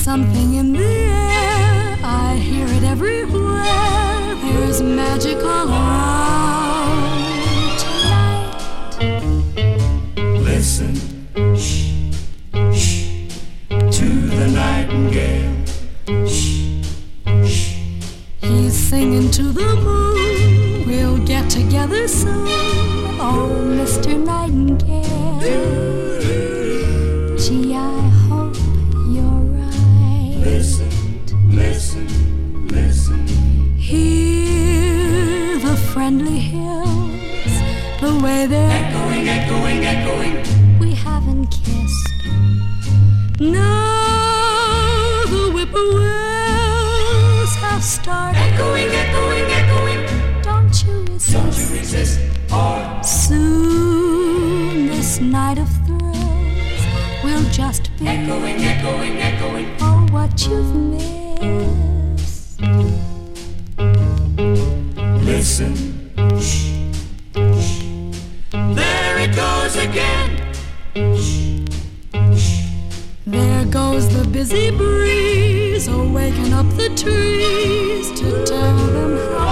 something in the air, I hear it everywhere. There's magic all around tonight. Listen, shh, shh, to the nightingale. Shh, shh. He's singing to the moon. We'll get together soon. Oh, Mr. Nightingale. Gee, I hope you're right. Listen, listen, listen. Hear the friendly hills, the way they're Echoing, echoing, echoing. We haven't kissed. Now the whippoorwills have started. Echoing, echoing, echoing. Don't you resist. Don't you resist or Soon this night of thrills will just be echoing, echoing, echoing. oh, what you've missed. Listen, shh, shh. There it goes again. Shh, shh. There goes the busy breeze, awaken up the trees to tell them how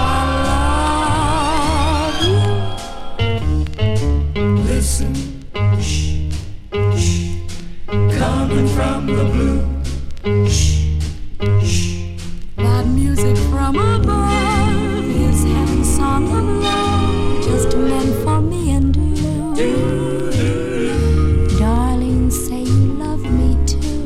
I love you. Listen, shh, shh. Coming from the blue. Shh, shh. That music from above is heaven's song of love, just meant for me and you. Darling, say you love me too.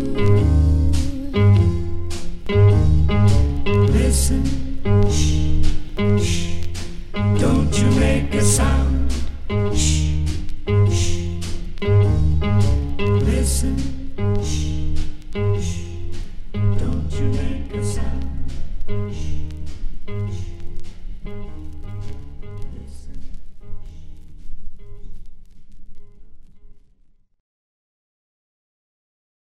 Listen, shh, shh. Don't you make a sound. Shh, shh. Listen.